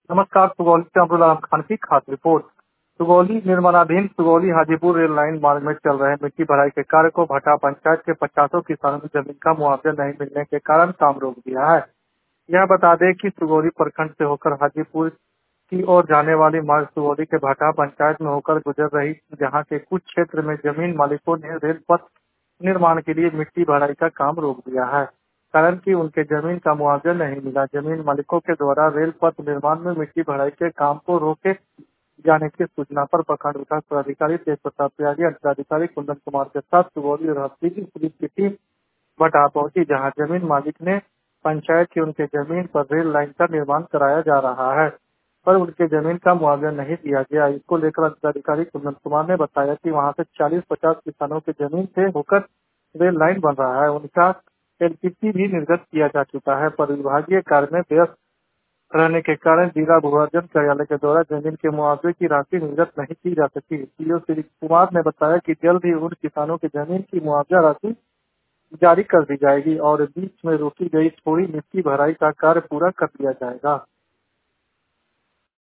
नमस्कार। सुगौली से अब्दुल आलम खान की खास रिपोर्ट। सुगौली निर्माणाधीन सुगौली हाजीपुर रेल लाइन मार्ग में चल रहे मिट्टी भराई के कार्य को भटा पंचायत के 50 किसानों की जमीन का मुआवजा नहीं मिलने के कारण काम रोक दिया है। यह बता दें कि सुगौली प्रखंड से होकर हाजीपुर की ओर जाने वाली मार्ग सुगौली के भटा पंचायत में होकर गुजर रही, जहां के कुछ क्षेत्र में जमीन मालिकों ने रेल पथ निर्माण के लिए मिट्टी भराई का काम रोक दिया है, कारण कि उनके जमीन का मुआवजा नहीं मिला। जमीन मालिकों के द्वारा रेल पथ निर्माण में मिट्टी भराई के काम को रोके जाने की सूचना पर प्रखंड विकास पदाधिकारी तेज प्रताप त्यागी, अंचलाधिकारी कुंदन कुमार के साथ सुगौली और हफ्ती की पुलिस की टीम भटा पहुंची, जहां जमीन मालिक ने पंचायत की उनके जमीन पर रेल लाइन का निर्माण कराया जा रहा है, पर उनके जमीन का मुआवजा नहीं दिया गया। इसको लेकर अंचलाधिकारी कुंदन कुमार ने बताया कि वहां से 40-50 किसानों की जमीन से होकर रेल लाइन बन रहा है। उनका एलपीसी भी निर्गत किया जा चुका है, पर विभागीय कार्य में व्यस्त रहने के कारण जिला भू अर्जन कार्यालय के द्वारा जमीन के मुआवजे की राशि निर्गत नहीं की जा सकी। सीओ श्री कुमार ने बताया कि जल्द ही उन किसानों की जमीन की मुआवजा राशि जारी कर दी जाएगी और बीच में रोकी गई थोड़ी मिट्टी भराई का कार्य पूरा कर लिया जाएगा।